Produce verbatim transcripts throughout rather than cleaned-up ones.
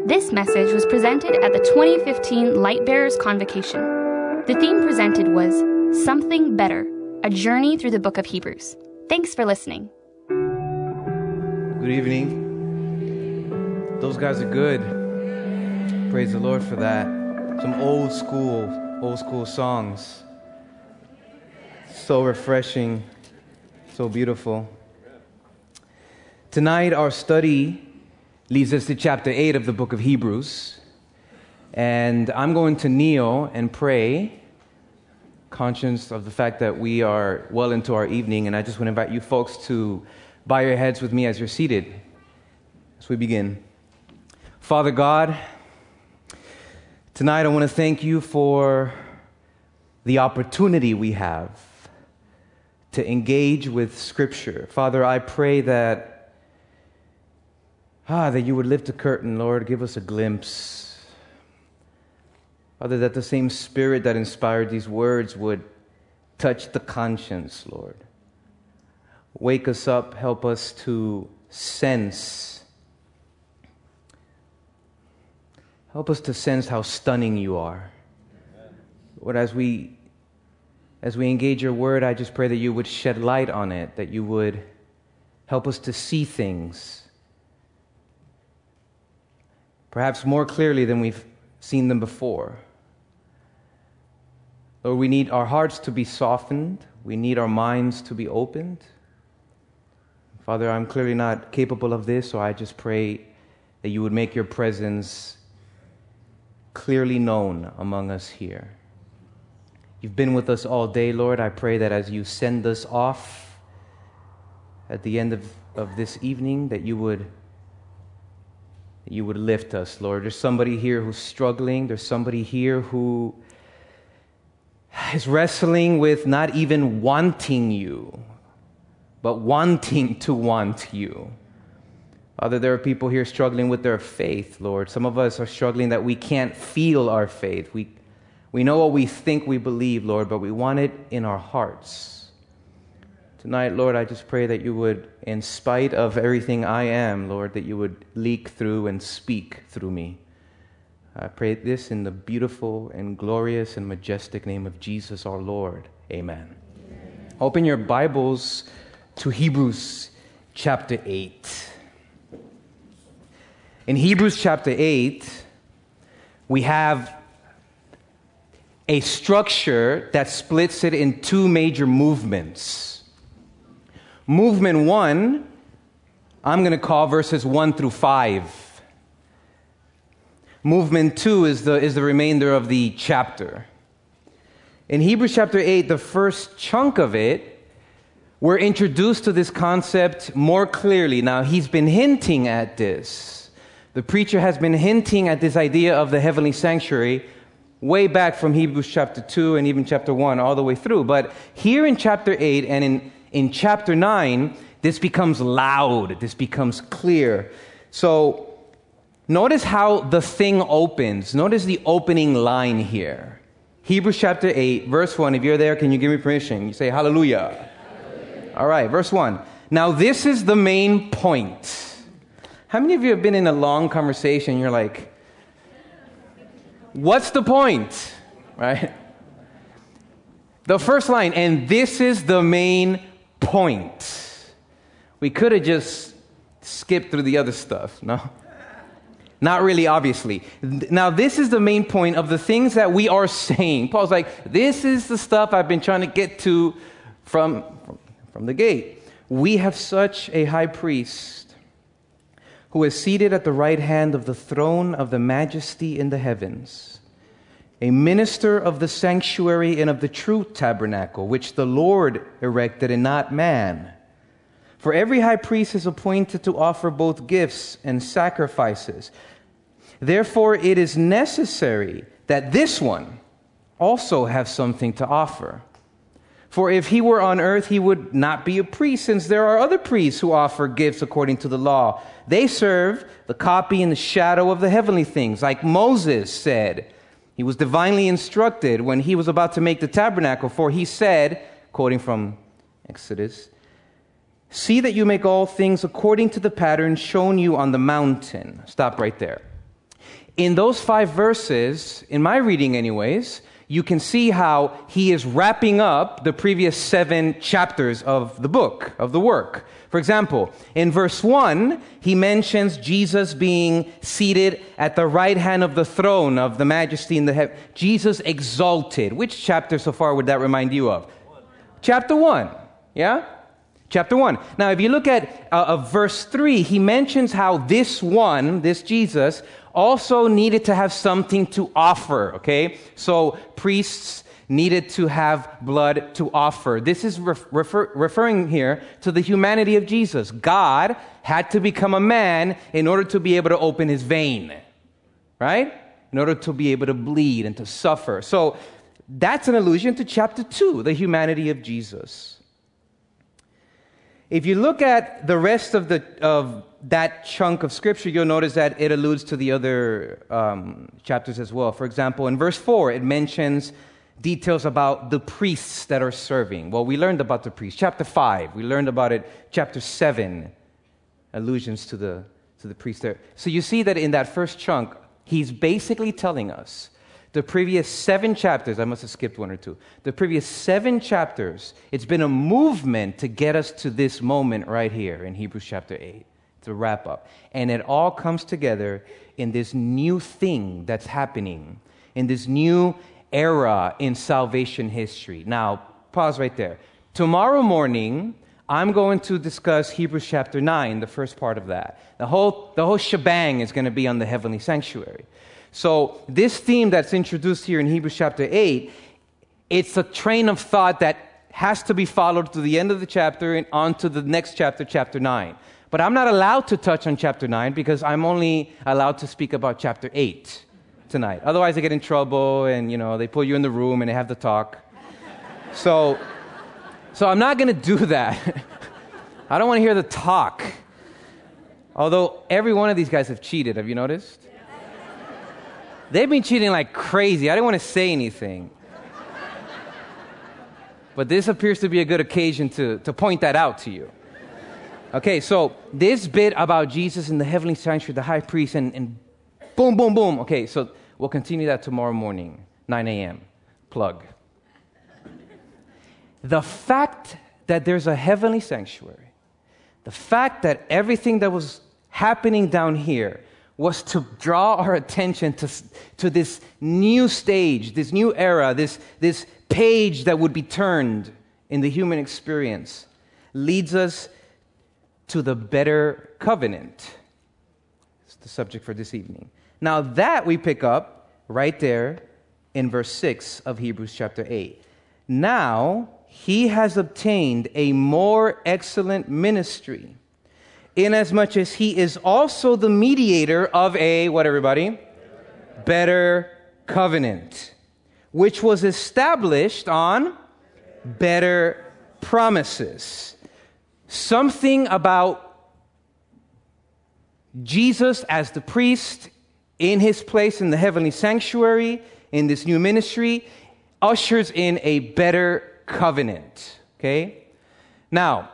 This message was presented at the twenty fifteen Lightbearers Convocation. The theme presented was Something Better, a journey through the book of Hebrews. Thanks for listening. Good evening. Those guys are good. Praise the Lord for that. Some old school, old school songs. So refreshing, so beautiful. Tonight our study leads us to chapter eight of the book of Hebrews. And I'm going to kneel and pray, conscious of the fact that we are well into our evening, and I just want to invite you folks to bow your heads with me as you're seated as we begin. Father God, tonight I want to thank you for the opportunity we have to engage with Scripture. Father, I pray that Ah, that you would lift the curtain, Lord, give us a glimpse. Father, that the same Spirit that inspired these words would touch the conscience, Lord. Wake us up, help us to sense. Help us to sense how stunning you are. Lord, as we, as we engage your word, I just pray that you would shed light on it, that you would help us to see things perhaps more clearly than we've seen them before. Lord, we need our hearts to be softened. We need our minds to be opened. Father, I'm clearly not capable of this, so I just pray that you would make your presence clearly known among us here. You've been with us all day, Lord. I pray that as you send us off at the end of, of this evening, that you would You would lift us, Lord. There's somebody here who's struggling. There's somebody here who is wrestling with not even wanting you, but wanting to want you. Father, there are people here struggling with their faith, Lord. Some of us are struggling that we can't feel our faith. We, we know what we think we believe, Lord, but we want it in our hearts. Tonight, Lord, I just pray that you would, in spite of everything I am, Lord, that you would leak through and speak through me. I pray this in the beautiful and glorious and majestic name of Jesus our Lord. Amen. Amen. Open your Bibles to Hebrews chapter eight. In Hebrews chapter eight, we have a structure that splits it in two major movements. Movement one, I'm going to call verses one through five. Movement two is the, is the remainder of the chapter. In Hebrews chapter eight, the first chunk of it, we're introduced to this concept more clearly. Now, he's been hinting at this. The preacher has been hinting at this idea of the heavenly sanctuary way back from Hebrews chapter two and even chapter one all the way through. But here in chapter eight and in In chapter nine, this becomes loud. This becomes clear. So notice how the thing opens. Notice the opening line here. Hebrews chapter eight, verse one. If you're there, can you give me permission? You say hallelujah. Hallelujah. All right, verse one. Now this is the main point. How many of you have been in a long conversation and you're like, what's the point? Right? The first line, and this is the main point. We could have just skipped through the other stuff, no? Not really, obviously. Now, this is the main point of the things that we are saying. Paul's like, this is the stuff I've been trying to get to from, from, from the gate. We have such a high priest who is seated at the right hand of the throne of the majesty in the heavens, a minister of the sanctuary and of the true tabernacle, which the Lord erected and not man. For every high priest is appointed to offer both gifts and sacrifices. Therefore, it is necessary that this one also have something to offer. For if he were on earth, he would not be a priest, since there are other priests who offer gifts according to the law. They serve the copy and the shadow of the heavenly things, like Moses said. He was divinely instructed when he was about to make the tabernacle, for he said, quoting from Exodus, "See that you make all things according to the pattern shown you on the mountain." Stop right there. in those five verses, in my reading anyways, you can see how he is wrapping up the previous seven chapters of the book, of the work. For example, in verse one, he mentions Jesus being seated at the right hand of the throne of the majesty in the heaven. Jesus exalted. Which chapter so far would that remind you of? One. Chapter one. Yeah? Chapter one. Now, if you look at uh, uh, verse three, he mentions how this one, this Jesus, also needed to have something to offer, okay? So priests needed to have blood to offer. This is ref- refer- referring here to the humanity of Jesus. God had to become a man in order to be able to open his vein, right? In order to be able to bleed and to suffer. So that's an allusion to chapter two, the humanity of Jesus. If you look at the rest of the of that chunk of Scripture, you'll notice that it alludes to the other um, chapters as well. For example, in verse four, it mentions details about the priests that are serving. Well, we learned about the priests. Chapter five, we learned about it. Chapter seven, allusions to the to the priests there. So you see that in that first chunk, he's basically telling us the previous seven chapters, I must have skipped one or two. The previous seven chapters, it's been a movement to get us to this moment right here in Hebrews chapter eight, to wrap up. And it all comes together in this new thing that's happening, in this new era in salvation history. Now, pause right there. Tomorrow morning, I'm going to discuss Hebrews chapter nine, the first part of that. The whole, the whole shebang is going to be on the heavenly sanctuary. So this theme that's introduced here in Hebrews chapter eight, it's a train of thought that has to be followed to the end of the chapter and on to the next chapter, chapter nine. But I'm not allowed to touch on chapter nine because I'm only allowed to speak about chapter eight tonight. Otherwise, I get in trouble and, you know, they pull you in the room and they have the talk. So, so I'm not going to do that. I don't want to hear the talk. Although every one of these guys have cheated. Have you noticed? They've been cheating like crazy. I didn't want to say anything. But this appears to be a good occasion to, to point that out to you. Okay, so this bit about Jesus in the heavenly sanctuary, the high priest, and, and boom, boom, boom. Okay, so we'll continue that tomorrow morning, nine a.m. Plug. The fact that there's a heavenly sanctuary, the fact that everything that was happening down here was to draw our attention to, to this new stage, this new era, this, this page that would be turned in the human experience, leads us to the better covenant. It's the subject for this evening. Now that we pick up right there in verse six of Hebrews chapter eight. Now he has obtained a more excellent ministry, inasmuch as he is also the mediator of a, what everybody? Better covenant, which was established on better promises. Something about Jesus as the priest in his place in the heavenly sanctuary, in this new ministry, ushers in a better covenant. Okay? Now,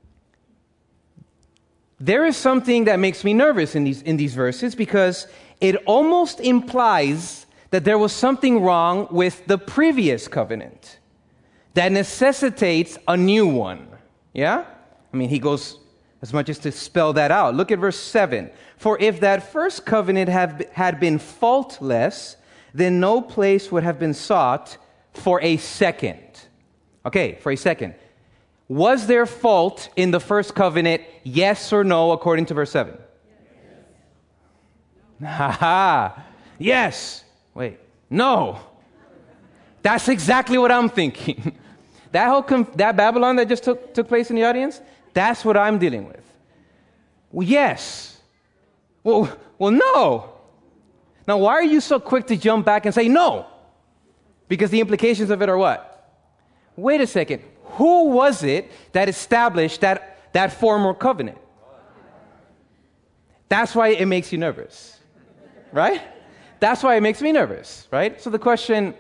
there is something that makes me nervous in these in these verses because it almost implies that there was something wrong with the previous covenant that necessitates a new one. Yeah? I mean, he goes as much as to spell that out. Look at verse seven. For if that first covenant have, had been faultless, then no place would have been sought for a second. Okay, for a second. Was there fault in the first covenant, yes or no, according to verse seven? Yes. Ha ha. Yes. Wait. No. That's exactly what I'm thinking. That whole conf- that Babylon that just took, took place in the audience, that's what I'm dealing with. Well, yes. Well, well, no. Now, why are you so quick to jump back and say no? Because the implications of it are what? Wait a second. Who was it that established that, that former covenant? That's why it makes you nervous, right? That's why it makes me nervous, right? So the question,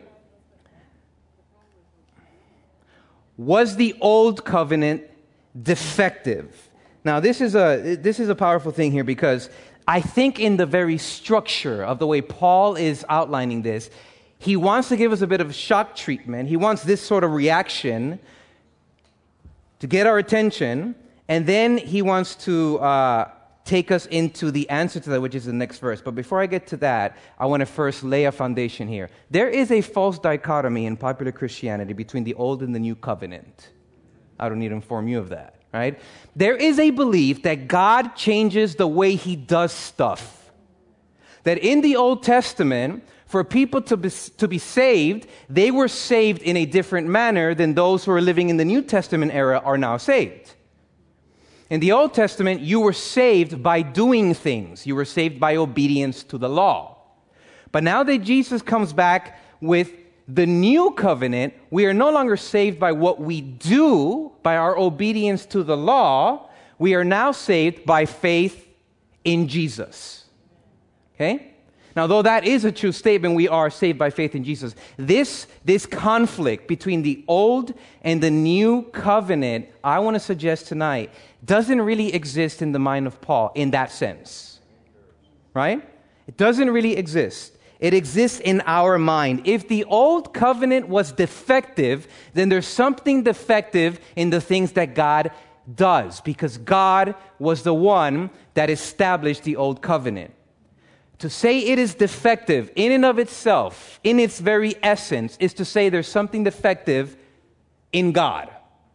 was the old covenant defective? Now, this is a this is a powerful thing here because I think in the very structure of the way Paul is outlining this, he wants to give us a bit of shock treatment. He wants this sort of reaction to get our attention, and then he wants to uh, take us into the answer to that, which is the next verse. But before I get to that, I want to first lay a foundation here. There is a false dichotomy in popular Christianity between the Old and the New Covenant. I don't need to inform you of that, right? There is a belief that God changes the way he does stuff. That in the Old Testament, for people to be, to be saved, they were saved in a different manner than those who are living in the New Testament era are now saved. In the Old Testament, you were saved by doing things. You were saved by obedience to the law. But now that Jesus comes back with the new covenant, we are no longer saved by what we do, by our obedience to the law. We are now saved by faith in Jesus. Okay? Now, though that is a true statement, we are saved by faith in Jesus. This, this conflict between the old and the new covenant, I want to suggest tonight, doesn't really exist in the mind of Paul in that sense. Right? It doesn't really exist. It exists in our mind. If the old covenant was defective, then there's something defective in the things that God does, because God was the one that established the old covenant. To say it is defective in and of itself, in its very essence, is to say there's something defective in God.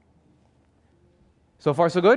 So far, so good?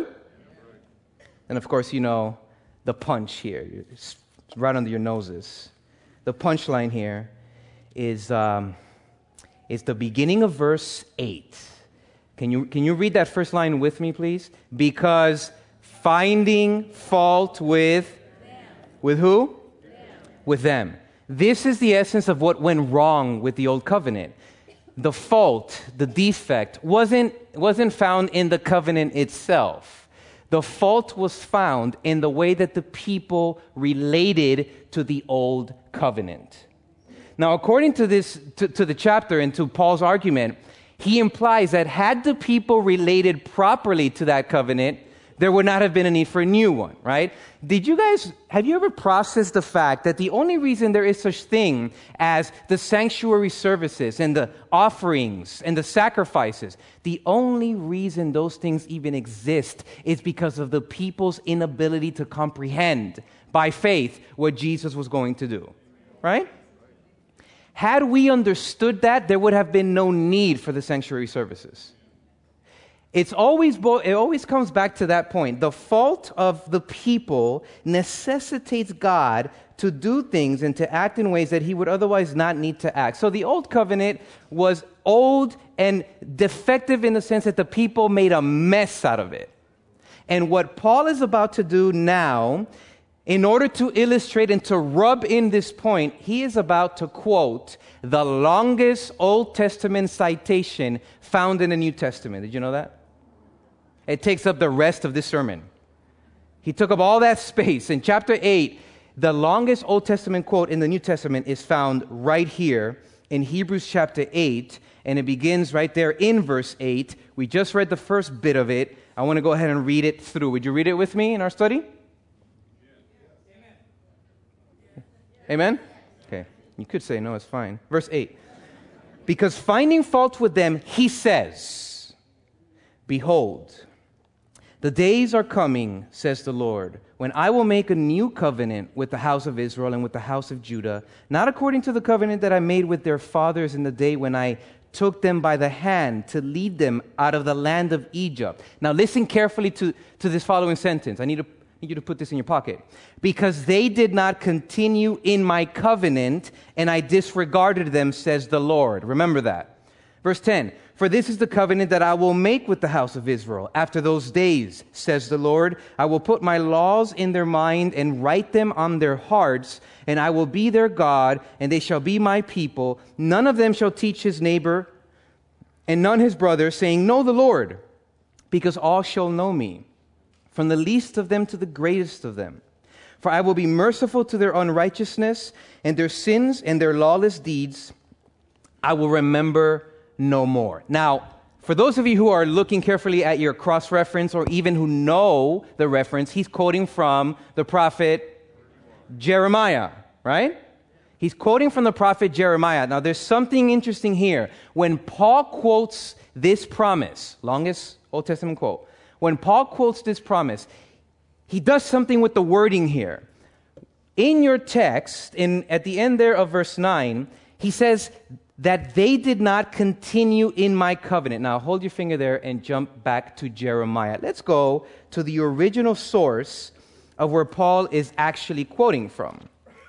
And of course, you know the punch here. It's right under your noses. The punchline here is, um, is the beginning of verse eight. Can you, can you read that first line with me, please? Because finding fault with, with who? With them. This is the essence of what went wrong with the old covenant. The fault, the defect, wasn't, wasn't found in the covenant itself. The fault was found in the way that the people related to the old covenant. Now, according to this, to, to the chapter and to Paul's argument, he implies that had the people related properly to that covenant, there would not have been a need for a new one, right? Did you guys, have you ever processed the fact that the only reason there is such thing as the sanctuary services and the offerings and the sacrifices, the only reason those things even exist is because of the people's inability to comprehend by faith what Jesus was going to do, right? Had we understood that, there would have been no need for the sanctuary services. It's always, it always comes back to that point. The fault of the people necessitates God to do things and to act in ways that he would otherwise not need to act. So the old covenant was old and defective in the sense that the people made a mess out of it. And what Paul is about to do now, in order to illustrate and to rub in this point, he is about to quote the longest Old Testament citation found in the New Testament. Did you know that? It takes up the rest of this sermon. He took up all that space. In chapter eight, the longest Old Testament quote in the New Testament is found right here in Hebrews chapter eight, and it begins right there in verse eight. We just read the first bit of it. I want to go ahead and read it through. Would you read it with me in our study? Amen? Okay. You could say no, it's fine. Verse eight. Because finding fault with them, he says, behold, the days are coming, says the Lord, when I will make a new covenant with the house of Israel and with the house of Judah, not according to the covenant that I made with their fathers in the day when I took them by the hand to lead them out of the land of Egypt. Now listen carefully to, to this following sentence. I need to I need you to put this in your pocket. Because they did not continue in my covenant, and I disregarded them, says the Lord. Remember that. Verse ten, for this is the covenant that I will make with the house of Israel. After those days, says the Lord, I will put my laws in their mind and write them on their hearts, and I will be their God, and they shall be my people. None of them shall teach his neighbor, and none his brother, saying, know the Lord, because all shall know me, from the least of them to the greatest of them. For I will be merciful to their unrighteousness, and their sins and their lawless deeds I will remember no more. Now, for those of you who are looking carefully at your cross-reference, or even who know the reference, he's quoting from the prophet Jeremiah, right? He's quoting from the prophet Jeremiah. Now, there's something interesting here. When Paul quotes this promise, longest Old Testament quote, when Paul quotes this promise, he does something with the wording here. In your text, in at the end there of verse nine, he says that they did not continue in my covenant. Now, hold your finger there and jump back to Jeremiah. Let's go to the original source of where Paul is actually quoting from.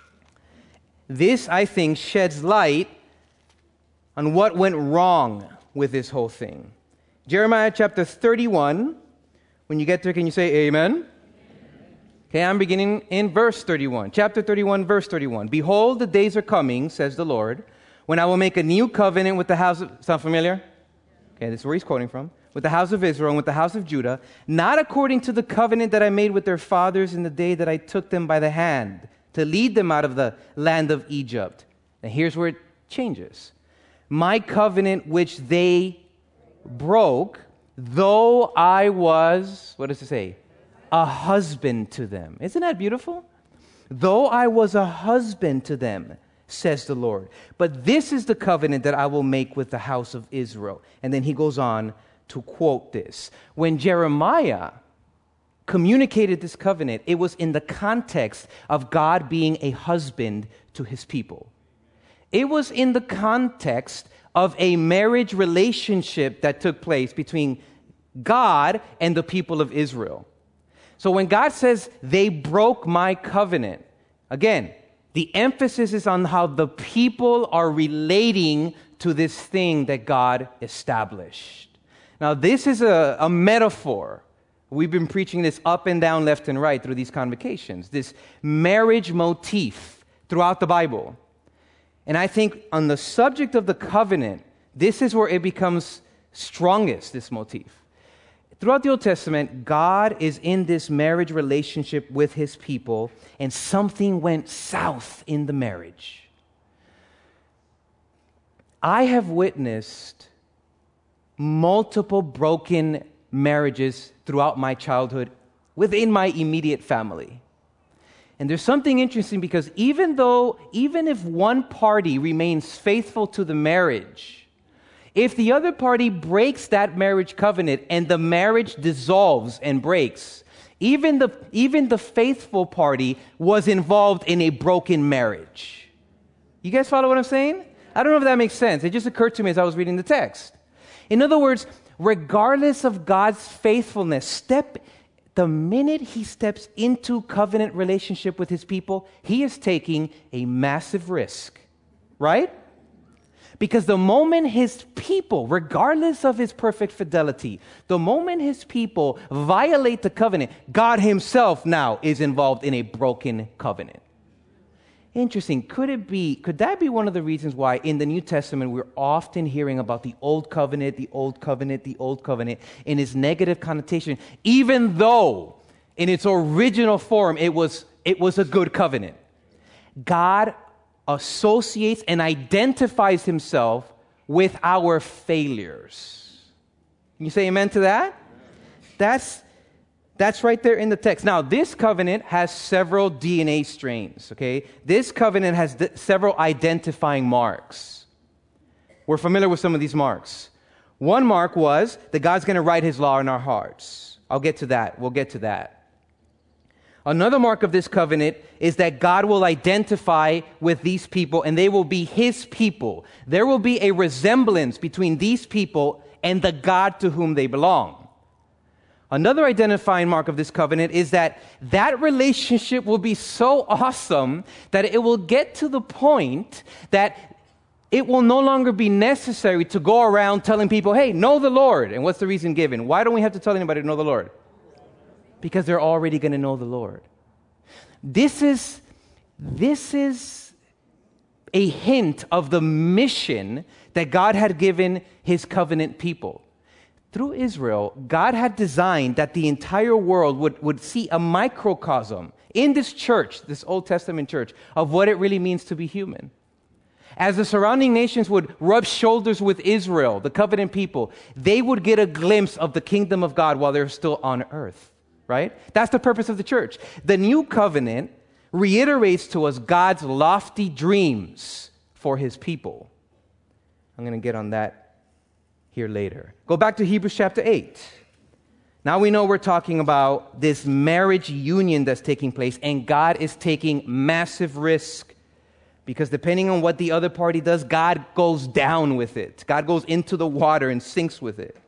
This, I think, sheds light on what went wrong with this whole thing. Jeremiah chapter thirty-one. When you get there, can you say amen? Okay, I'm beginning in verse thirty-one. Chapter thirty-one, verse thirty-one. Behold, the days are coming, says the Lord, when I will make a new covenant with the house of... Sound familiar? Okay, this is where he's quoting from. With the house of Israel and with the house of Judah, not according to the covenant that I made with their fathers in the day that I took them by the hand to lead them out of the land of Egypt. And here's where it changes. My covenant which they broke, though I was, what does it say? A husband to them. Isn't that beautiful? Though I was a husband to them, says the Lord. But this is the covenant that I will make with the house of Israel. And then he goes on to quote this. When Jeremiah communicated this covenant, it was in the context of God being a husband to his people. It was in the context of a marriage relationship that took place between God and the people of Israel. So when God says they broke my covenant, again, the emphasis is on how the people are relating to this thing that God established. Now, this is a, a metaphor. We've been preaching this up and down, left and right through these convocations, this marriage motif throughout the Bible. And I think on the subject of the covenant, this is where it becomes strongest, this motif. Throughout the Old Testament, God is in this marriage relationship with his people, and something went south in the marriage. I have witnessed multiple broken marriages throughout my childhood within my immediate family. And there's something interesting because even though, even if one party remains faithful to the marriage, if the other party breaks that marriage covenant and the marriage dissolves and breaks, even the, even the faithful party was involved in a broken marriage. You guys follow what I'm saying? I don't know if that makes sense. It just occurred to me as I was reading the text. In other words, regardless of God's faithfulness, step the minute he steps into covenant relationship with his people, he is taking a massive risk, right? Because the moment his people, regardless of his perfect fidelity, the moment his people violate the covenant, God himself now is involved in a broken covenant. Interesting. Could it be, could that be one of the reasons why in the New Testament we're often hearing about the old covenant, the old covenant, the old covenant in its negative connotation, even though in its original form it was, it was a good covenant? God associates and identifies himself with our failures. Can you say amen to that? That's That's right there in the text. Now, this covenant has several D N A strains, okay? This covenant has d- several identifying marks. We're familiar with some of these marks. One mark was that God's going to write his law in our hearts. I'll get to that. We'll get to that. Another mark of this covenant is that God will identify with these people and they will be his people. There will be a resemblance between these people and the God to whom they belong. Another identifying mark of this covenant is that that relationship will be so awesome that it will get to the point that it will no longer be necessary to go around telling people, hey, know the Lord. And what's the reason given? Why don't we have to tell anybody to know the Lord? Because they're already going to know the Lord. This is, this is a hint of the mission that God had given his covenant people. Through Israel, God had designed that the entire world would, would see a microcosm in this church, this Old Testament church, of what it really means to be human. As the surrounding nations would rub shoulders with Israel, the covenant people, they would get a glimpse of the kingdom of God while they're still on earth, right? That's the purpose of the church. The new covenant reiterates to us God's lofty dreams for his people. I'm going to get on that here later. Go back to Hebrews chapter eight. Now we know we're talking about this marriage union that's taking place, and God is taking massive risk because depending on what the other party does, God goes down with it. God goes into the water and sinks with it.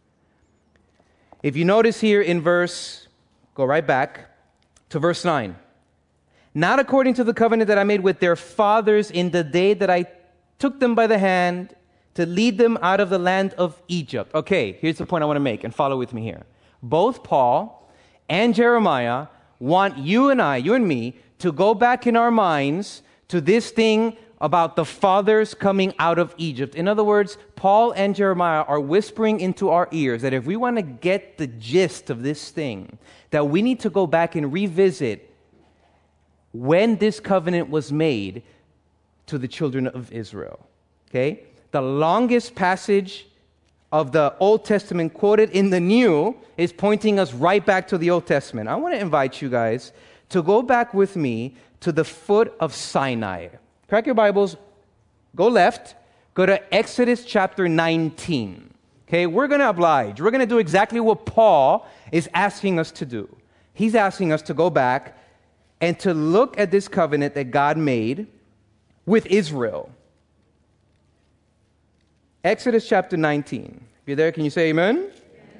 If you notice here in verse, go right back to verse nine. Not according to the covenant that I made with their fathers in the day that I took them by the hand to lead them out of the land of Egypt. Okay, here's the point I want to make, and follow with me here. Both Paul and Jeremiah want you and I, you and me, to go back in our minds to this thing about the fathers coming out of Egypt. In other words, Paul and Jeremiah are whispering into our ears that if we want to get the gist of this thing, that we need to go back and revisit when this covenant was made to the children of Israel. Okay? The longest passage of the Old Testament quoted in the New is pointing us right back to the Old Testament. I want to invite you guys to go back with me to the foot of Sinai. Crack your Bibles, go left, go to Exodus chapter nineteen. Okay, we're going to oblige. We're going to do exactly what Paul is asking us to do. He's asking us to go back and to look at this covenant that God made with Israel. Exodus chapter nineteen. If you're there, can you say amen? Amen.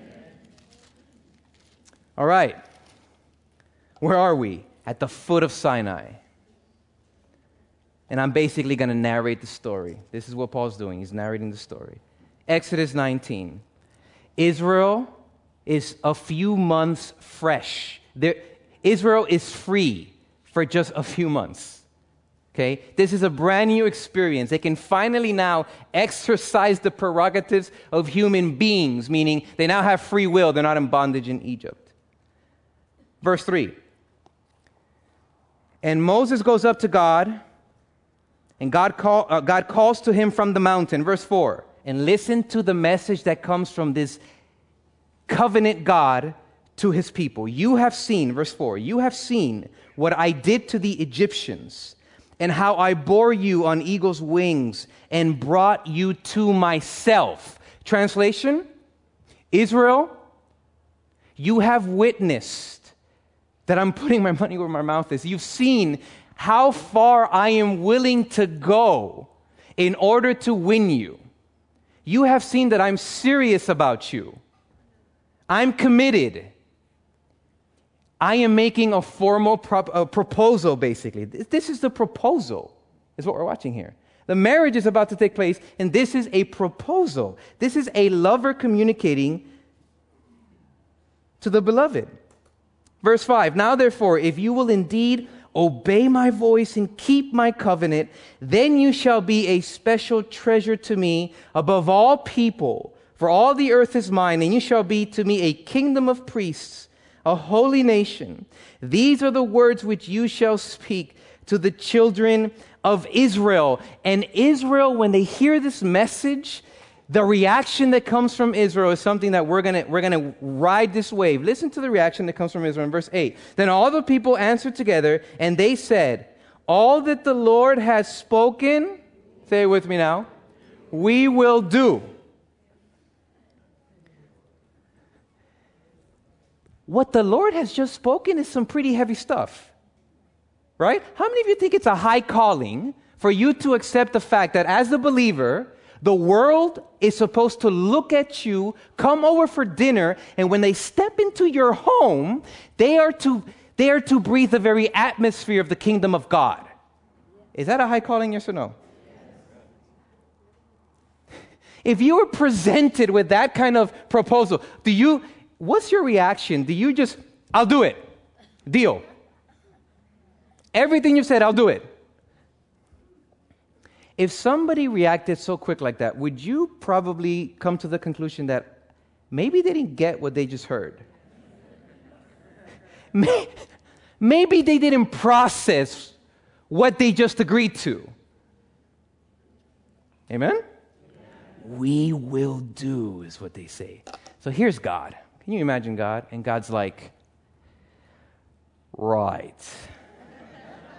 All right. Where are we? At the foot of Sinai. And I'm basically going to narrate the story. This is what Paul's doing. He's narrating the story. Exodus nineteen. Israel is a few months fresh. There, Israel is free for just a few months. Okay? This is a brand new experience. They can finally now exercise the prerogatives of human beings, meaning they now have free will. They're not in bondage in Egypt. Verse three. And Moses goes up to God, and God, call, uh, God calls to him from the mountain. Verse four. And listen to the message that comes from this covenant God to his people. You have seen, verse four, you have seen what I did to the Egyptians, and how I bore you on eagle's wings and brought you to myself. Translation, Israel, you have witnessed that I'm putting my money where my mouth is. You've seen how far I am willing to go in order to win you. You have seen that I'm serious about you. I'm committed. I am making a formal prop, a proposal, basically. This is the proposal, is what we're watching here. The marriage is about to take place, and this is a proposal. This is a lover communicating to the beloved. Verse five, now therefore, if you will indeed obey my voice and keep my covenant, then you shall be a special treasure to me above all people, for all the earth is mine, and you shall be to me a kingdom of priests, a holy nation. These are the words which you shall speak to the children of Israel. And Israel, when they hear this message, the reaction that comes from Israel is something that we're gonna we're gonna ride this wave. Listen to the reaction that comes from Israel in verse eight. Then all the people answered together, and they said, all that the Lord has spoken, say it with me now, we will do. What the Lord has just spoken is some pretty heavy stuff, right? How many of you think it's a high calling for you to accept the fact that as a believer, the world is supposed to look at you, come over for dinner, and when they step into your home, they are to, they are to breathe the very atmosphere of the kingdom of God? Is that a high calling, yes or no? If you were presented with that kind of proposal, do you... what's your reaction? Do you just, I'll do it, deal? Everything you've said, I'll do it. If somebody reacted so quick like that, would you probably come to the conclusion that maybe they didn't get what they just heard? Maybe they didn't process what they just agreed to. Amen? We will do, is what they say. So here's God. Can you imagine God? And God's like, right.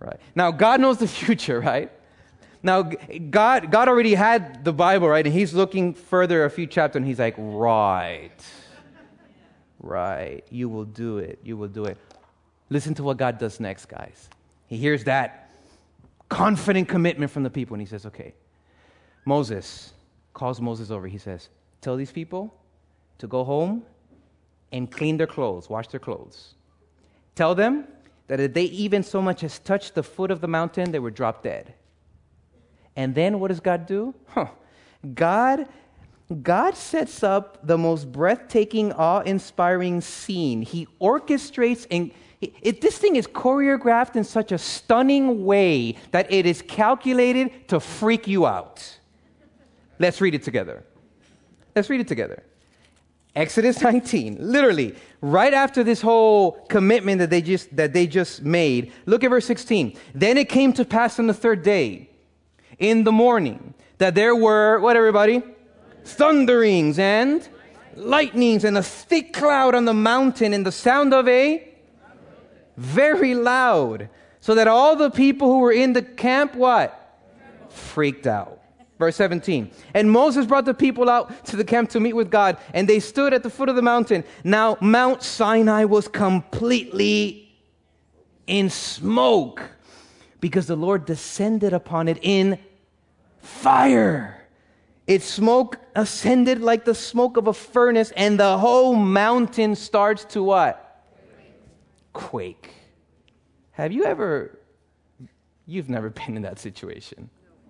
Right. Now, God knows the future, right? Now, God, God already had the Bible, right? And he's looking further a few chapters, and he's like, right. Right. You will do it. You will do it. Listen to what God does next, guys. He hears that confident commitment from the people, and he says, okay, Moses calls Moses over. He says, tell these people to go home and clean their clothes, wash their clothes. Tell them that if they even so much as touched the foot of the mountain, they would drop dead. And then what does God do? Huh. God, God sets up the most breathtaking, awe-inspiring scene. He orchestrates, and it, it, this thing is choreographed in such a stunning way that it is calculated to freak you out. Let's read it together. Let's read it together. Exodus nineteen, literally, right after this whole commitment that they just that they just made. Look at verse sixteen. Then it came to pass on the third day, in the morning, that there were, what everybody? Thunderings and lightnings and a thick cloud on the mountain and the sound of a very loud, so that all the people who were in the camp, what? Freaked out. Verse seventeen, and Moses brought the people out to the camp to meet with God, and they stood at the foot of the mountain. Now Mount Sinai was completely in smoke, because the Lord descended upon it in fire. Its smoke ascended like the smoke of a furnace, and the whole mountain starts to what? Quake. Have you ever, you've never been in that situation.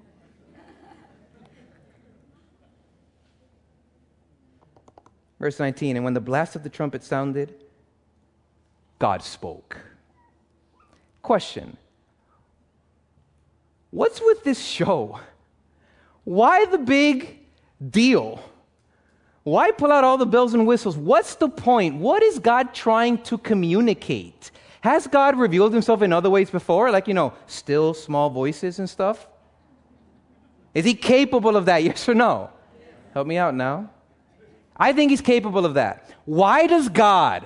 Verse nineteen, and when the blast of the trumpet sounded, God spoke. Question. What's with this show? Why the big deal? Why pull out all the bells and whistles? What's the point? What is God trying to communicate? Has God revealed himself in other ways before? Like, you know, still small voices and stuff? Is he capable of that? Yes or no? Help me out now. I think he's capable of that. Why does God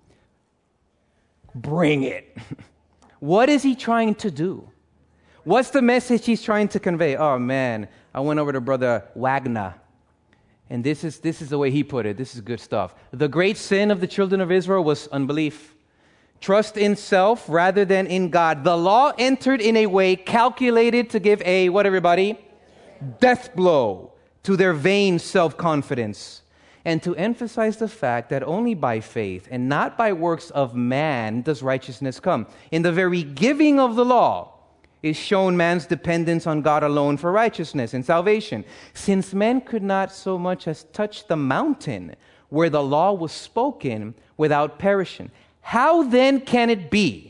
bring it? What is he trying to do? What's the message he's trying to convey? Oh man, I went over to Brother Wagner, and this is this is the way he put it. This is good stuff. The great sin of the children of Israel was unbelief. Trust in self rather than in God. The law entered in a way calculated to give a, what everybody? Death blow to their vain self-confidence, and to emphasize the fact that only by faith and not by works of man does righteousness come. In the very giving of the law is shown man's dependence on God alone for righteousness and salvation. Since men could not so much as touch the mountain where the law was spoken without perishing, how then can it be?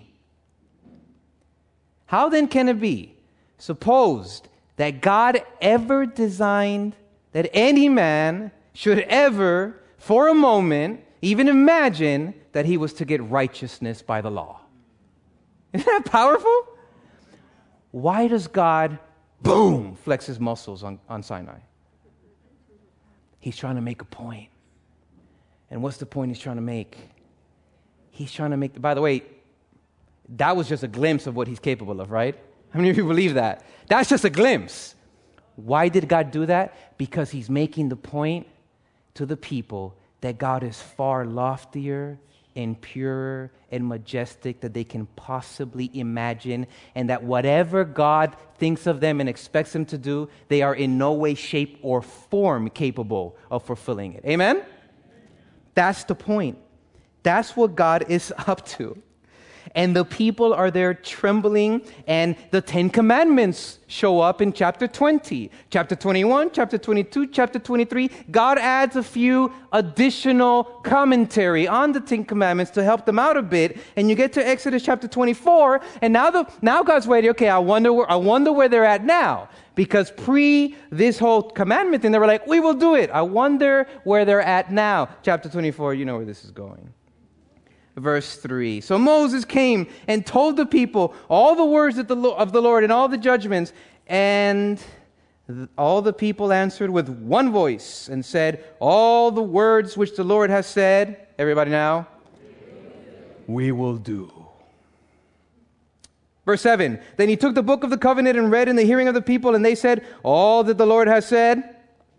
How then can it be supposed that God ever designed that any man should ever, for a moment, even imagine that he was to get righteousness by the law? Isn't that powerful? Why does God, boom, flex his muscles on, on Sinai? He's trying to make a point. And what's the point he's trying to make? He's trying to make, by the way, that was just a glimpse of what he's capable of, right? How many of you believe that? That's just a glimpse. Why did God do that? Because he's making the point to the people that God is far loftier and purer and majestic than they can possibly imagine, and that whatever God thinks of them and expects them to do, they are in no way, shape, or form capable of fulfilling it. Amen? That's the point. That's what God is up to. And the people are there trembling, and the Ten Commandments show up in chapter twenty. Chapter twenty-one, chapter twenty-two, chapter twenty-three. God adds a few additional commentary on the Ten Commandments to help them out a bit. And you get to Exodus chapter twenty-four, and now the now God's waiting, okay, I wonder where I wonder where they're at now. Because pre this whole commandment thing, they were like, we will do it. I wonder where they're at now. Chapter twenty-four, you know where this is going. Verse three. So Moses came and told the people all the words of the, of the Lord and all the judgments. And th- all the people answered with one voice and said, all the words which the Lord has said, everybody now, we will do. Verse seven, then he took the book of the covenant and read in the hearing of the people, and they said, all that the Lord has said,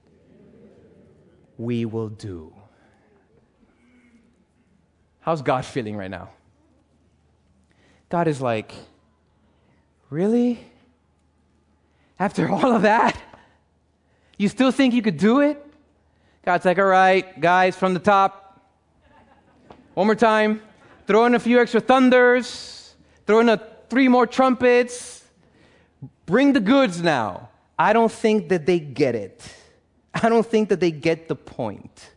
we will do. How's God feeling right now? God is like, really? After all of that? You still think you could do it? God's like, all right, guys, from the top. One more time. Throw in a few extra thunders. Throw in a, three more trumpets. Bring the goods now. I don't think that they get it. I don't think that they get the point.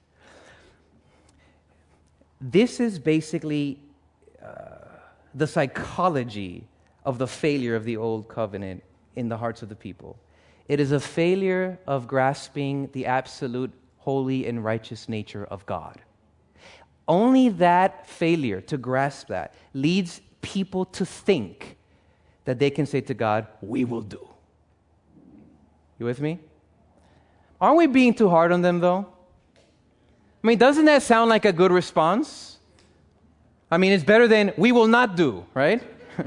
This is basically uh, the psychology of the failure of the old covenant in the hearts of the people. It is a failure of grasping the absolute holy and righteous nature of God. Only that failure to grasp that leads people to think that they can say to God, we will do. You with me? Aren't we being too hard on them, though? I mean, doesn't that sound like a good response? I mean, it's better than we will not do, right?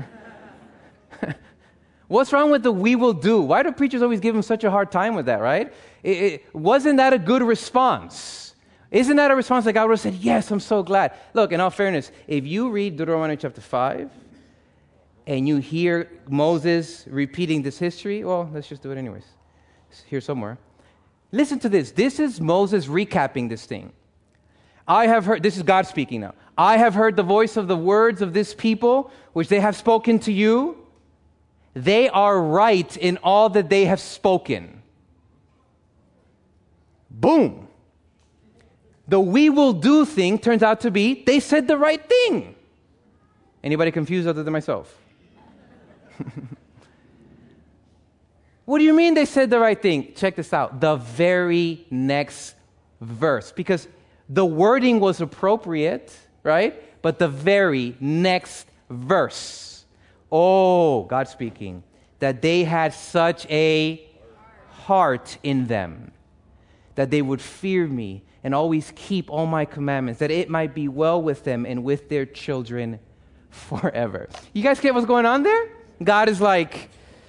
What's wrong with the we will do? Why do preachers always give them such a hard time with that, right? It, it, wasn't that a good response? Isn't that a response that God would have said, yes, I'm so glad? Look, in all fairness, if you read Deuteronomy chapter five and you hear Moses repeating this history, well, let's just do it anyways. It's here somewhere. Listen to this. This is Moses recapping this thing. I have heard, this is God speaking now. I have heard the voice of the words of this people, which they have spoken to you. They are right in all that they have spoken. Boom. The we will do thing turns out to be they said the right thing. Anybody confused other than myself? What do you mean they said the right thing? Check this out. The very next verse. Because the wording was appropriate, right? But the very next verse. Oh, God speaking. That they had such a heart in them. That they would fear me and always keep all my commandments. That it might be well with them and with their children forever. You guys get what's going on there? God is like,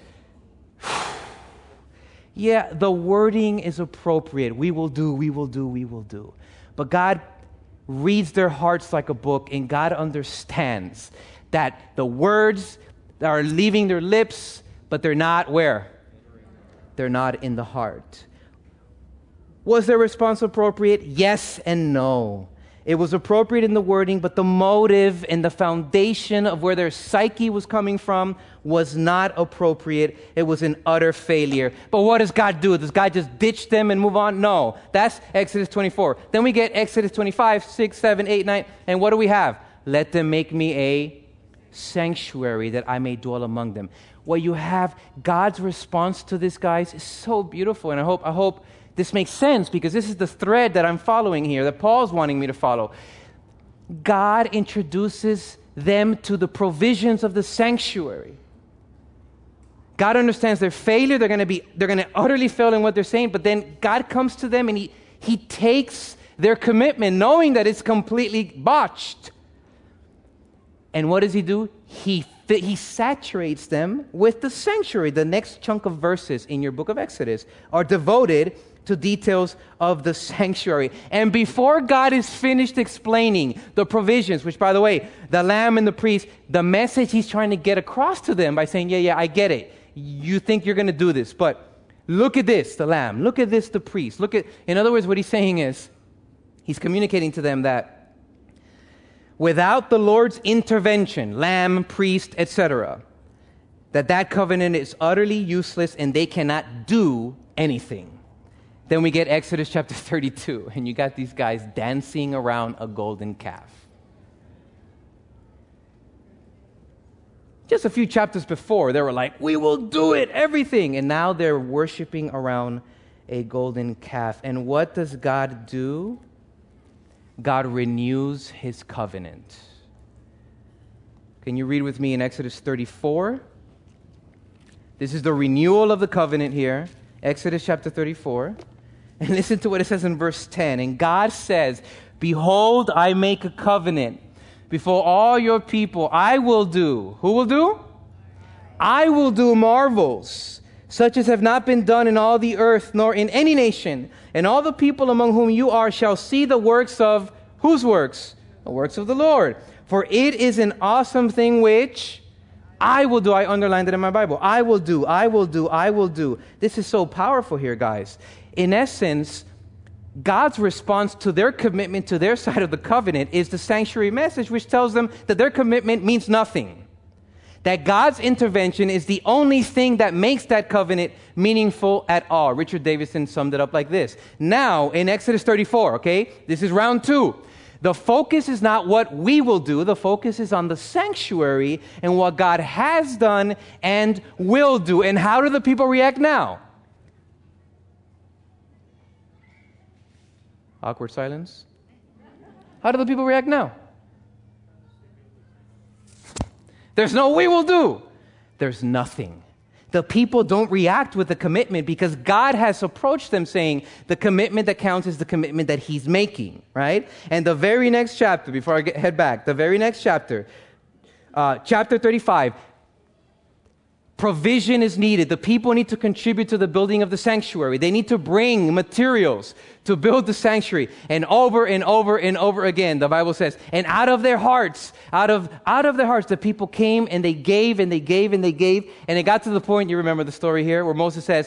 yeah, the wording is appropriate. We will do, we will do, we will do. But God reads their hearts like a book, and God understands that the words are leaving their lips, but they're not where? They're not in the heart. Was their response appropriate? Yes and no. It was appropriate in the wording, but the motive and the foundation of where their psyche was coming from was not appropriate. It was an utter failure. But what does God do? Does God just ditch them and move on? No. That's Exodus twenty-four. Then we get Exodus twenty-five, six, seven, eight, nine. And what do we have? Let them make me a sanctuary that I may dwell among them. What you have, God's response to this, guys, is so beautiful. And I hope, I hope this makes sense, because this is the thread that I'm following here, that Paul's wanting me to follow. God introduces them to the provisions of the sanctuary. God understands their failure. They're going to be, they're going to utterly fail in what they're saying, but then God comes to them and he, he takes their commitment, knowing that it's completely botched. And what does he do? He He saturates them with the sanctuary. The next chunk of verses in your book of Exodus are devoted to details of the sanctuary. And before God is finished explaining the provisions, which, by the way, the lamb and the priest, the message he's trying to get across to them by saying, yeah, yeah, I get it. You think you're going to do this, but look at this, the lamb. Look at this, the priest. Look at, in other words, what he's saying is, he's communicating to them that without the Lord's intervention, lamb, priest, et cetera, that that covenant is utterly useless and they cannot do anything. Then we get Exodus chapter thirty-two, and you got these guys dancing around a golden calf. Just a few chapters before, they were like, we will do it, everything. And now they're worshiping around a golden calf. And what does God do? God renews his covenant. Can you read with me in Exodus thirty-four? This is the renewal of the covenant here. Exodus chapter thirty-four. And listen to what it says in verse ten. And God says, behold, I make a covenant before all your people. I will do. Who will do? I will do marvels, such as have not been done in all the earth, nor in any nation. And all the people among whom you are shall see the works of, whose works? The works of the Lord. For it is an awesome thing which I will do. I underlined it in my Bible. I will do, I will do, I will do. This is so powerful here, guys. In essence, God's response to their commitment to their side of the covenant is the sanctuary message, which tells them that their commitment means nothing. That God's intervention is the only thing that makes that covenant meaningful at all. Richard Davidson summed it up like this. Now, in Exodus thirty-four, okay, this is round two. The focus is not what we will do. The focus is on the sanctuary and what God has done and will do. And how do the people react now? Awkward silence. How do the people react now? There's no we will do. There's nothing. The people don't react with the commitment because God has approached them saying the commitment that counts is the commitment that he's making, right? And the very next chapter, before I get, head back, the very next chapter, uh, chapter thirty-five, provision is needed. The people need to contribute to the building of the sanctuary. They need to bring materials to build the sanctuary. And over and over and over again, the Bible says, and out of their hearts, out of out of their hearts, the people came and they gave and they gave and they gave. And it got to the point, you remember the story here, where Moses says,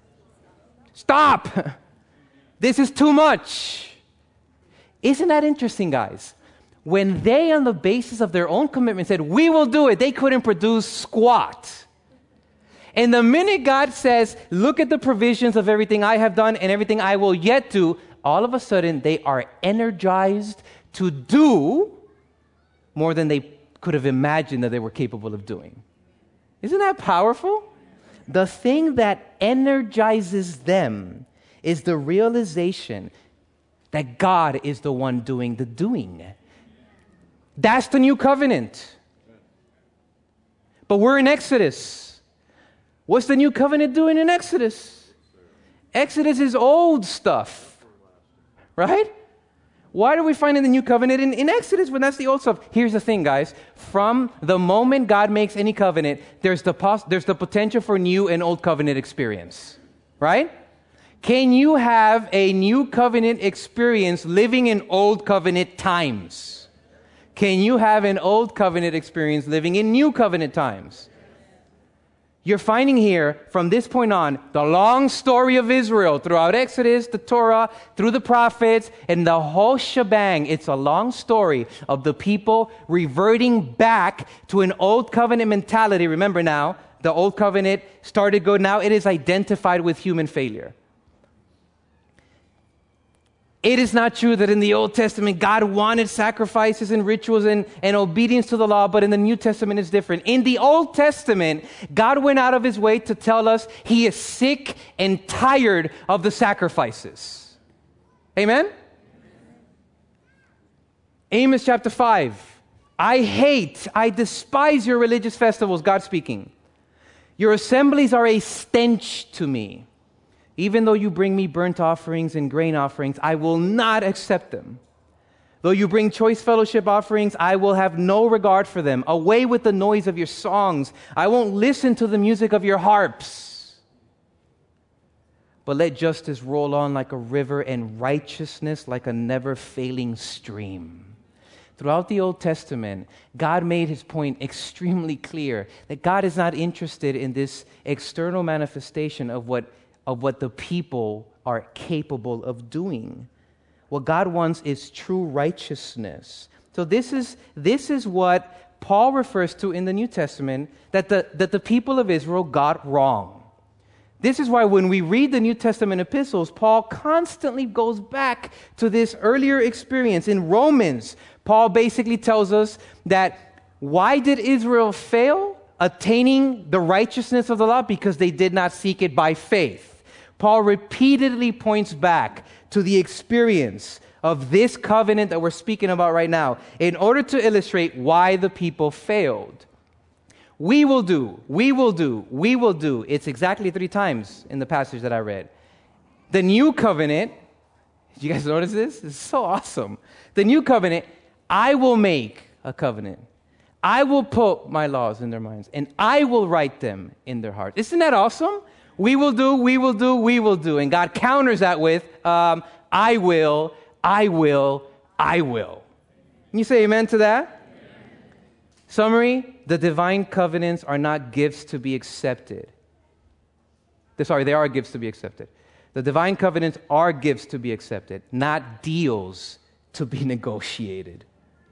stop! This is too much. Isn't that interesting, guys? When they, on the basis of their own commitment, said, we will do it, they couldn't produce squat. And the minute God says, look at the provisions of everything I have done and everything I will yet do, all of a sudden they are energized to do more than they could have imagined that they were capable of doing. Isn't that powerful? The thing that energizes them is the realization that God is the one doing the doing. That's the new covenant. But we're in Exodus. What's the new covenant doing in Exodus? Exodus is old stuff, right? Why do we find in the new covenant in, in Exodus when that's the old stuff? Here's the thing, guys. From the moment God makes any covenant, there's the pos- there's the potential for new and old covenant experience, right? Can you have a new covenant experience living in old covenant times? Can you have an old covenant experience living in new covenant times? You're finding here, from this point on, the long story of Israel throughout Exodus, the Torah, through the prophets, and the whole shebang. It's a long story of the people reverting back to an old covenant mentality. Remember now, the old covenant started good. Now it is identified with human failure. It is not true that in the Old Testament, God wanted sacrifices and rituals and, and obedience to the law, but in the New Testament, it's different. In the Old Testament, God went out of his way to tell us he is sick and tired of the sacrifices. Amen? Amos chapter five. I hate, I despise your religious festivals, God speaking. Your assemblies are a stench to me. Even though you bring me burnt offerings and grain offerings, I will not accept them. Though you bring choice fellowship offerings, I will have no regard for them. Away with the noise of your songs. I won't listen to the music of your harps. But let justice roll on like a river and righteousness like a never-failing stream. Throughout the Old Testament, God made his point extremely clear that God is not interested in this external manifestation of what of what the people are capable of doing. What God wants is true righteousness. So this is this is what Paul refers to in the New Testament, that the, that the people of Israel got wrong. This is why when we read the New Testament epistles, Paul constantly goes back to this earlier experience. In Romans, Paul basically tells us that why did Israel fail attaining the righteousness of the law? Because they did not seek it by faith. Paul repeatedly points back to the experience of this covenant that we're speaking about right now in order to illustrate why the people failed. We will do, we will do, we will do. It's exactly three times in the passage that I read. The new covenant, did you guys notice this? This is so awesome. The new covenant, I will make a covenant. I will put my laws in their minds, and I will write them in their hearts. Isn't that awesome? We will do, we will do, we will do. And God counters that with, um, I will, I will, I will. Can you say amen to that? Amen. Summary, the divine covenants are not gifts to be accepted. They're, sorry, they are gifts to be accepted. The divine covenants are gifts to be accepted, not deals to be negotiated.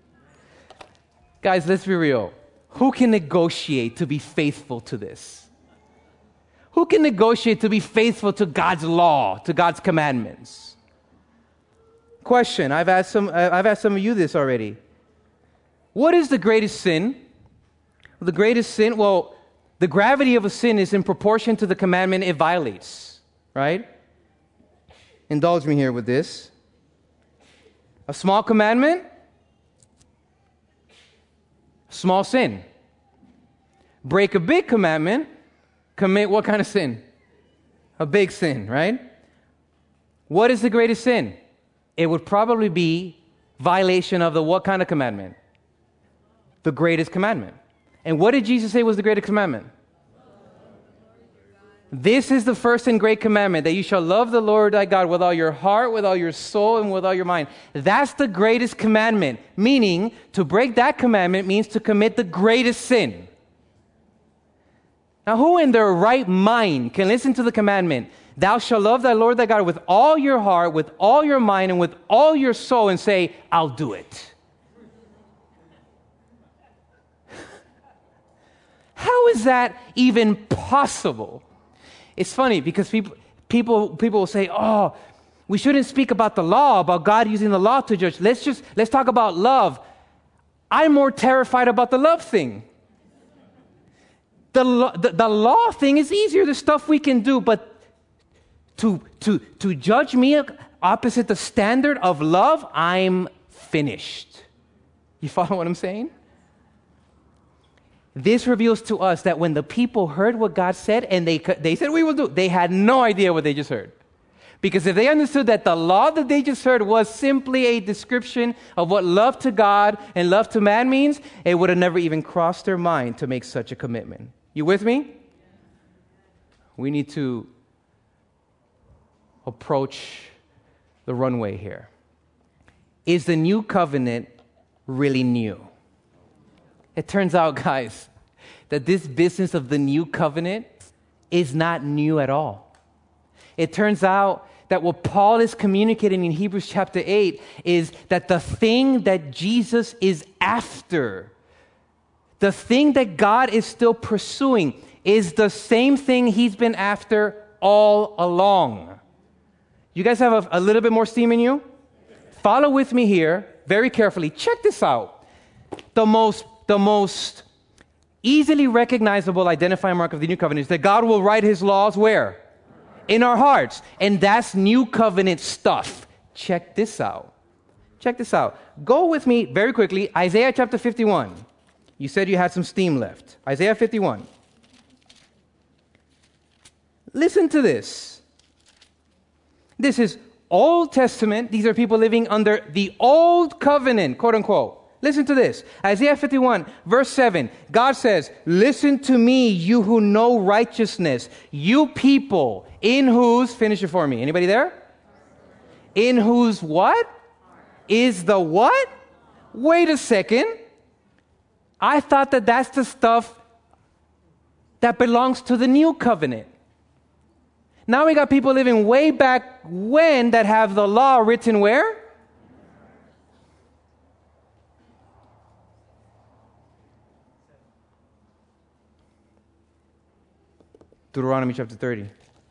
Guys, let's be real. Who can negotiate to be faithful to this? Who can negotiate to be faithful to God's law, to God's commandments? Question, I've asked some, I've asked some of you this already. What is the greatest sin? The greatest sin, well, the gravity of a sin is in proportion to the commandment it violates, right? Indulge me here with this. A small commandment, small sin. Break a big commandment, commit what kind of sin? A big sin, right? What is the greatest sin? It would probably be violation of the what kind of commandment? The greatest commandment. And what did Jesus say was the greatest commandment? This is the first and great commandment, that you shall love the Lord thy God with all your heart, with all your soul, and with all your mind. That's the greatest commandment, meaning to break that commandment means to commit the greatest sin. Now, who in their right mind can listen to the commandment, thou shalt love thy Lord thy God with all your heart, with all your mind, and with all your soul, and say, I'll do it? How is that even possible? It's funny because people, people, people will say, oh, we shouldn't speak about the law, about God using the law to judge. Let's just, let's talk about love. I'm more terrified about the love thing. The, lo- the, the law thing is easier, the stuff we can do, but to, to, to judge me opposite the standard of love, I'm finished. You follow what I'm saying? This reveals to us that when the people heard what God said and they, they said, we will do, they had no idea what they just heard. Because if they understood that the law that they just heard was simply a description of what love to God and love to man means, it would have never even crossed their mind to make such a commitment. You with me? We need to approach the runway here. Is the new covenant really new? It turns out, guys, that this business of the new covenant is not new at all. It turns out that what Paul is communicating in Hebrews chapter eight is that the thing that Jesus is after, the thing that God is still pursuing, is the same thing he's been after all along. You guys have a, a little bit more steam in you? Follow with me here very carefully. Check this out. The most The most easily recognizable identifying mark of the new covenant is that God will write his laws where? In our hearts. And that's new covenant stuff. Check this out. Check this out. Go with me very quickly. Isaiah chapter fifty-one. You said you had some steam left. Isaiah fifty-one. Listen to this. This is Old Testament. These are people living under the old covenant, quote unquote. Listen to this. Isaiah fifty-one, verse seven. God says, listen to me, you who know righteousness, you people in whose, finish it for me. Anybody there? In whose what? Is the what? Wait a second. I thought that that's the stuff that belongs to the new covenant. Now we got people living way back when that have the law written where? Deuteronomy chapter thirty.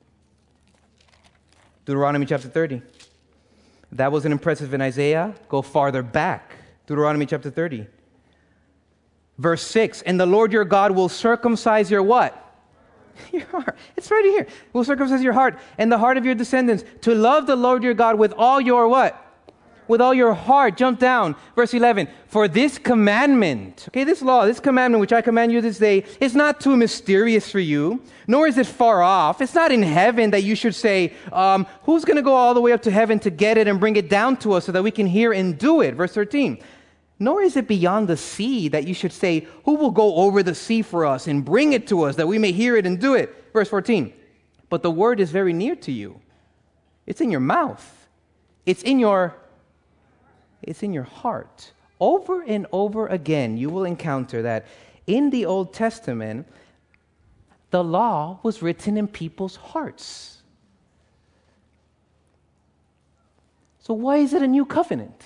Deuteronomy chapter thirty. That wasn't impressive in Isaiah. Go farther back. Deuteronomy chapter thirty. Verse six. And the Lord your God will circumcise your what? Your heart. It's right here. Will circumcise your heart and the heart of your descendants to love the Lord your God with all your what? With all your heart. Jump down. Verse eleven. For this commandment, okay, this law, this commandment which I command you this day is not too mysterious for you, nor is it far off. It's not in heaven that you should say, um, who's going to go all the way up to heaven to get it and bring it down to us so that we can hear and do it? Verse thirteen. Nor is it beyond the sea that you should say, who will go over the sea for us and bring it to us that we may hear it and do it? Verse fourteen. But the word is very near to you. It's in your mouth. It's in your, it's in your heart. Over and over again, you will encounter that in the Old Testament, the law was written in people's hearts. So why is it a new covenant?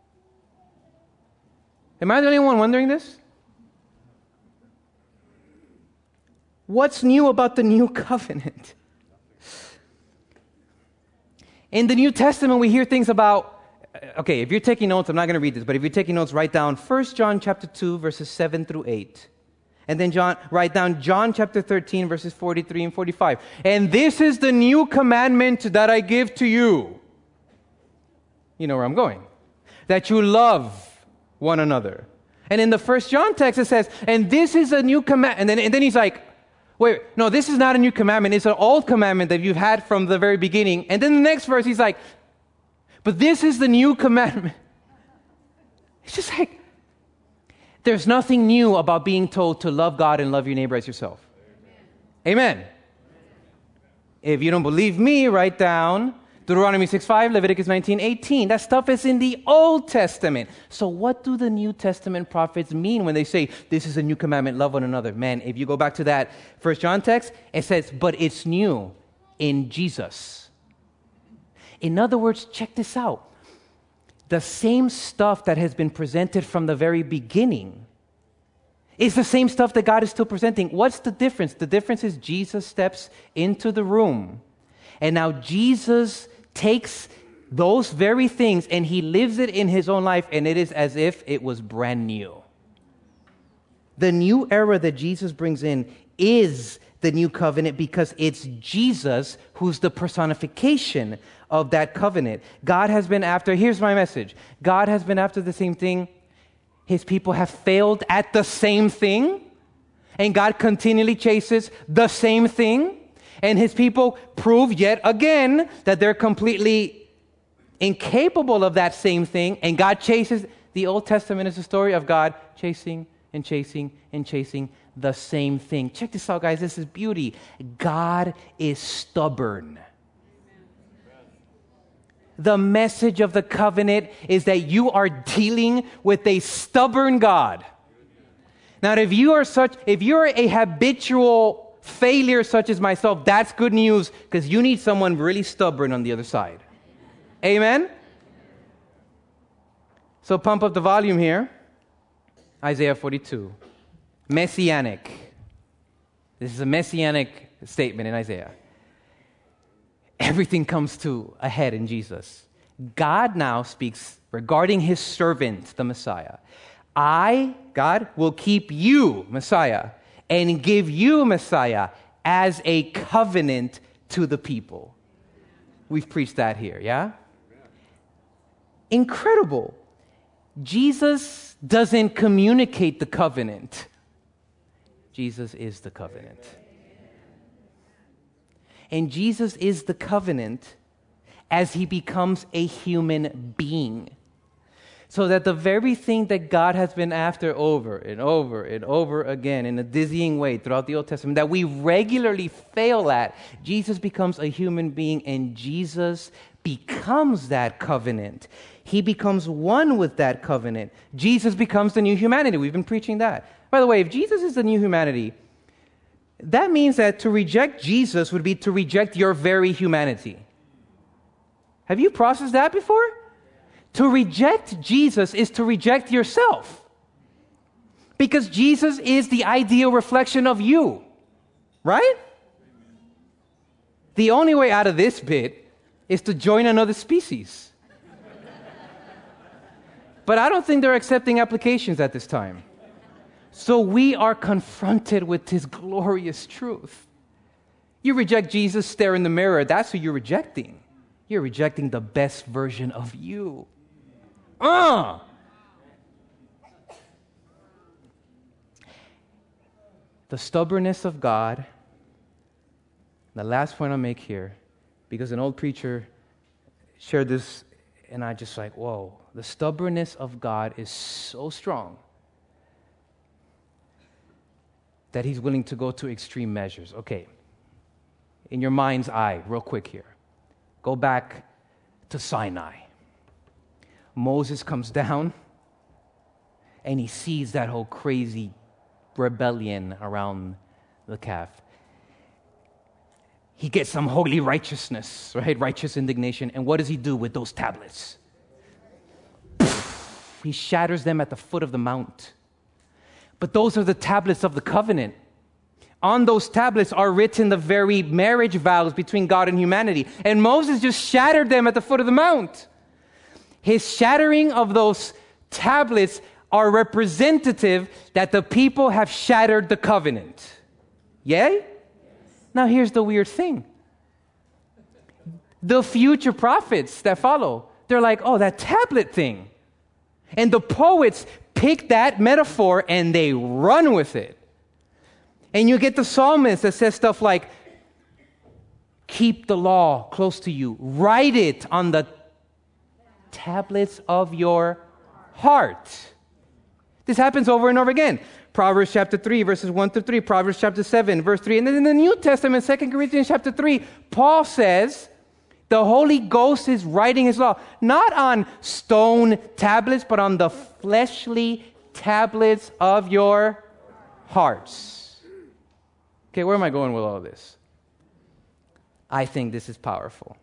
Am I the only one wondering this? What's new about the new covenant? In the New Testament, we hear things about, okay, if you're taking notes, I'm not going to read this, but if you're taking notes, write down First John chapter two, verses seven through eight. And then John, write down John chapter thirteen, verses forty-three and forty-five. And this is the new commandment that I give to you. You know where I'm going. That you love one another. And in the First John text it says, and this is a new command. And then, and then he's like, wait, no, this is not a new commandment. It's an old commandment that you've had from the very beginning. And then the next verse he's like, but this is the new commandment. It's just like, there's nothing new about being told to love God and love your neighbor as yourself. Amen. Amen. If you don't believe me, write down Deuteronomy six five, Leviticus nineteen eighteen. That stuff is in the Old Testament. So what do the New Testament prophets mean when they say, this is a new commandment, love one another? Man, if you go back to that First John text, it says, but it's new in Jesus. In other words, check this out. The same stuff that has been presented from the very beginning is the same stuff that God is still presenting. What's the difference? The difference is Jesus steps into the room. And now Jesus takes those very things and he lives it in his own life, and it is as if it was brand new. The new era that Jesus brings in is the new covenant because it's Jesus who's the personification of that covenant. God has been after, here's my message. God has been after the same thing. His people have failed at the same thing. And God continually chases the same thing. And his people prove yet again that they're completely incapable of that same thing. And God chases. The Old Testament is the story of God chasing and chasing and chasing the same thing. Check this out, guys. This is beauty. God is stubborn. The message of the covenant is that you are dealing with a stubborn God. Now, if you are such, if you're a habitual failure such as myself, that's good news because you need someone really stubborn on the other side. Amen? So pump up the volume here. Isaiah forty-two. Messianic. This is a messianic statement in Isaiah. Everything comes to a head in Jesus. God now speaks regarding his servant, the Messiah. I, God, will keep you, Messiah, and give you, Messiah, as a covenant to the people. We've preached that here, yeah? Incredible. Jesus doesn't communicate the covenant. Jesus is the covenant. And Jesus is the covenant as he becomes a human being. So that the very thing that God has been after over and over and over again in a dizzying way throughout the Old Testament, that we regularly fail at, Jesus becomes a human being and Jesus becomes that covenant. He becomes one with that covenant. Jesus becomes the new humanity. We've been preaching that. By the way, if Jesus is the new humanity, that means that to reject Jesus would be to reject your very humanity. Have you processed that before? To reject Jesus is to reject yourself. Because Jesus is the ideal reflection of you. Right? The only way out of this bit is to join another species. But I don't think they're accepting applications at this time. So we are confronted with this glorious truth. You reject Jesus, stare in the mirror. That's who you're rejecting. You're rejecting the best version of you. Uh. The stubbornness of God. The last point I'll make here, because an old preacher shared this And I just like, whoa, the stubbornness of God is so strong that he's willing to go to extreme measures. Okay, in your mind's eye, real quick here, go back to Sinai. Moses comes down and he sees that whole crazy rebellion around the calf. He gets some holy righteousness, right? Righteous indignation. And what does he do with those tablets? He shatters them at the foot of the mount. But those are the tablets of the covenant. On those tablets are written the very marriage vows between God and humanity. And Moses just shattered them at the foot of the mount. His shattering of those tablets are representative that the people have shattered the covenant. Yay? Now here's the weird thing. The future prophets that follow, they're like, oh, that tablet thing. And the poets pick that metaphor and they run with it. And you get the psalmist that says stuff like, keep the law close to you. Write it on the tablets of your heart. This happens over and over again. Proverbs chapter three, verses one through three. Proverbs chapter seven, verse three. And then in the New Testament, Second Corinthians chapter three, Paul says the Holy Ghost is writing his law, not on stone tablets, but on the fleshly tablets of your hearts. Okay, where am I going with all this? I think this is powerful.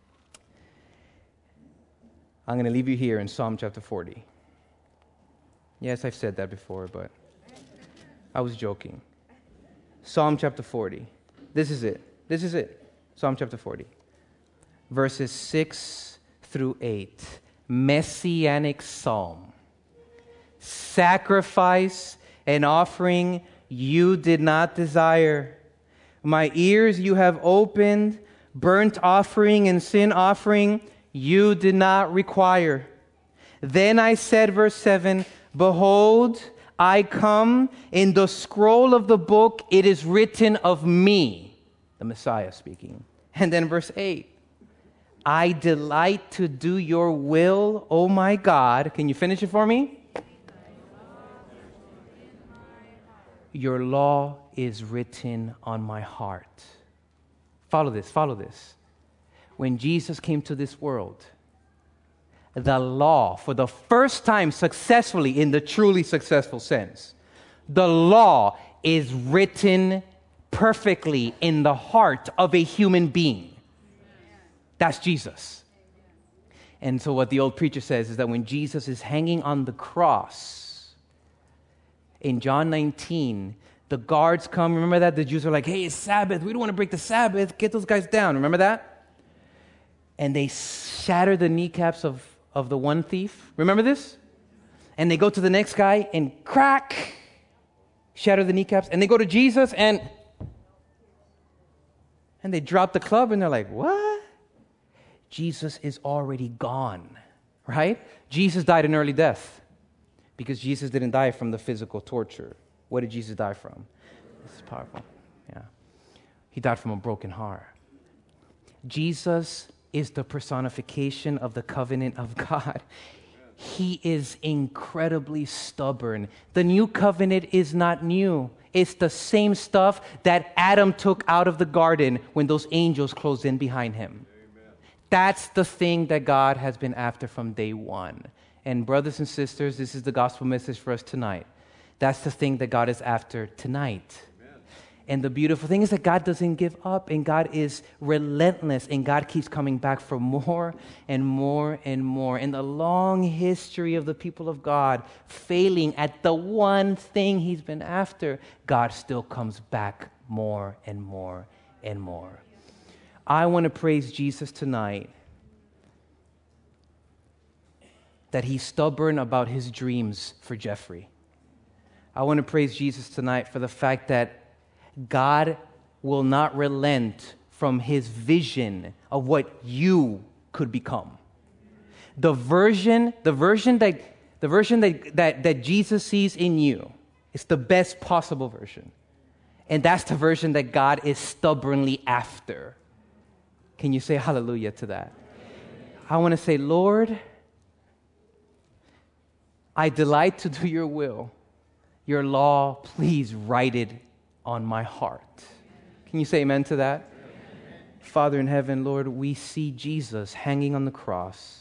I'm going to leave you here in Psalm chapter forty. Yes, I've said that before, but I was joking. Psalm chapter forty. This is it. This is it. Psalm chapter forty. Verses six through eight. Messianic psalm. Sacrifice and offering you did not desire. My ears you have opened. Burnt offering and sin offering you did not require. Then I said, verse seven, behold, I come. In the scroll of the book it is written of me, the Messiah speaking. And then verse eight, I delight to do your will, O my God. Can you finish it for me? Your law is written on my heart. Follow this, follow this. When Jesus came to this world, the law, for the first time successfully in the truly successful sense, the law is written perfectly in the heart of a human being. That's Jesus. And so what the old preacher says is that when Jesus is hanging on the cross, in John nineteen, the guards come. Remember that? The Jews are like, hey, it's Sabbath. We don't want to break the Sabbath. Get those guys down. Remember that? And they shatter the kneecaps of, of the one thief. Remember this? And they go to the next guy and crack, shatter the kneecaps. And they go to Jesus and, and they drop the club and they're like, what? Jesus is already gone, right? Jesus died an early death because Jesus didn't die from the physical torture. What did Jesus die from? This is powerful. Yeah. He died from a broken heart. Jesus is the personification of the covenant of God. He is incredibly stubborn. The new covenant is not new. It's the same stuff that Adam took out of the garden when those angels closed in behind him. Amen. That's the thing that God has been after from day one. And brothers and sisters, this is the gospel message for us tonight. That's the thing that God is after tonight. Amen. And the beautiful thing is that God doesn't give up, and God is relentless, and God keeps coming back for more and more and more. In the long history of the people of God failing at the one thing he's been after, God still comes back more and more and more. I want to praise Jesus tonight that he's stubborn about his dreams for Jeffrey. I want to praise Jesus tonight for the fact that God will not relent from his vision of what you could become. The version, the version that the version that, that, that Jesus sees in you is the best possible version. And that's the version that God is stubbornly after. Can you say hallelujah to that? I want to say, Lord, I delight to do your will. Your law, please write it on my heart. Can you say amen to that? Amen. Father in heaven, Lord, we see Jesus hanging on the cross.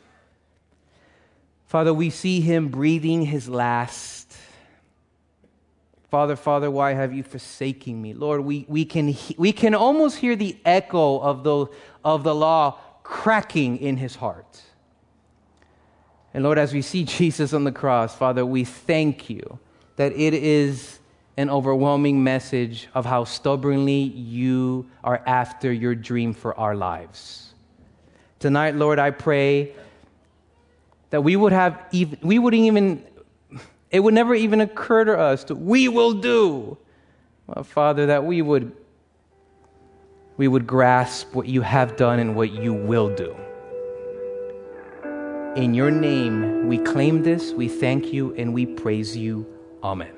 Father, we see him breathing his last. Father, Father, why have you forsaken me? Lord, we, we can we can almost hear the echo of the, of the law cracking in his heart. And Lord, as we see Jesus on the cross, Father, we thank you that it is an overwhelming message of how stubbornly you are after your dream for our lives. Tonight, Lord, I pray that we would have even, we wouldn't even, it would never even occur to us to, we will do. Well, Father, that we would, we would grasp what you have done and what you will do. In your name, we claim this, we thank you, and we praise you. Amen.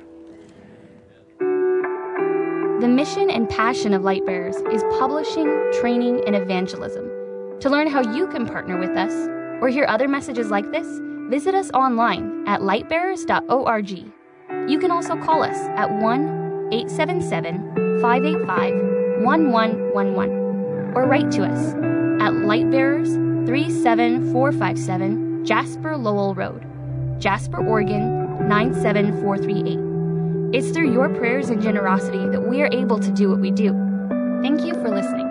The mission and passion of Lightbearers is publishing, training, and evangelism. To learn how you can partner with us or hear other messages like this, visit us online at lightbearers dot org. You can also call us at one eight seven seven, five eight five, one one one one or write to us at Lightbearers, three seven four five seven Jasper Lowell Road, Jasper, Oregon, nine seven four three eight. It's through your prayers and generosity that we are able to do what we do. Thank you for listening.